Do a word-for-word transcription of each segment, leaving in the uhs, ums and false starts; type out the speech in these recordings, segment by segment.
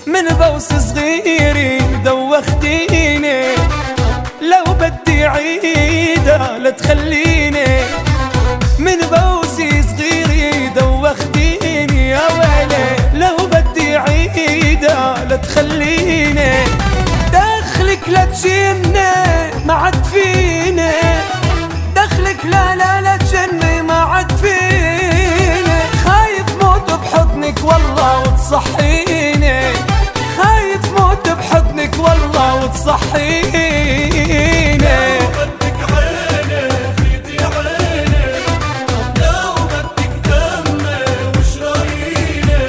من بوس صغيري دوختيني، لو بدي عيدة لا تخليني. من بوسي صغيري دوختيني يا ويلي، لو بدي عيدة لا تخليني. دخلك لا تشيلني ما عاد فيني، دخلك لا لا لا تشيلني ما عاد فيني. خايف موت بحضنك والله وتصحيني، خايف موت بحضنك والله وتصحيني. لو بدك عيني فيدي عيني، لو بدك دمي وش راييني.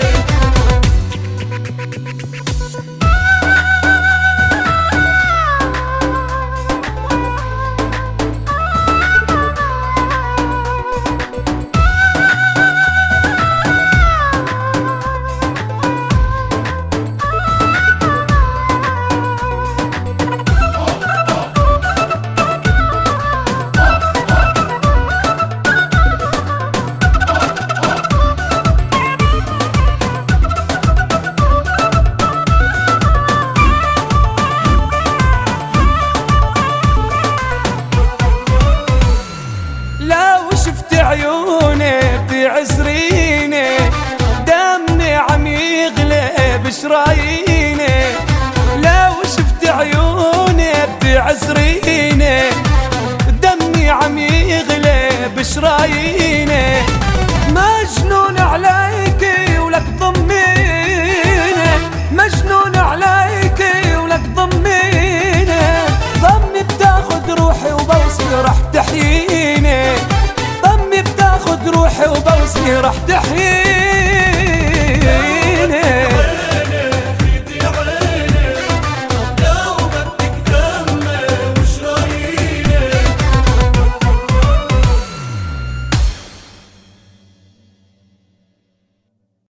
عيوني بتعسريني، دمي عم يغلي بشراييني. لو شفت عيوني بتعسريني، دمي عم يغلي بشراييني. مجنون عليكي ولك ضميني، مجنون عليكي ولك ضميني. ضمي بتاخد روحي وبوسي رح تحييني، ضمي بتاخد روحي وبوسي رح تحييني.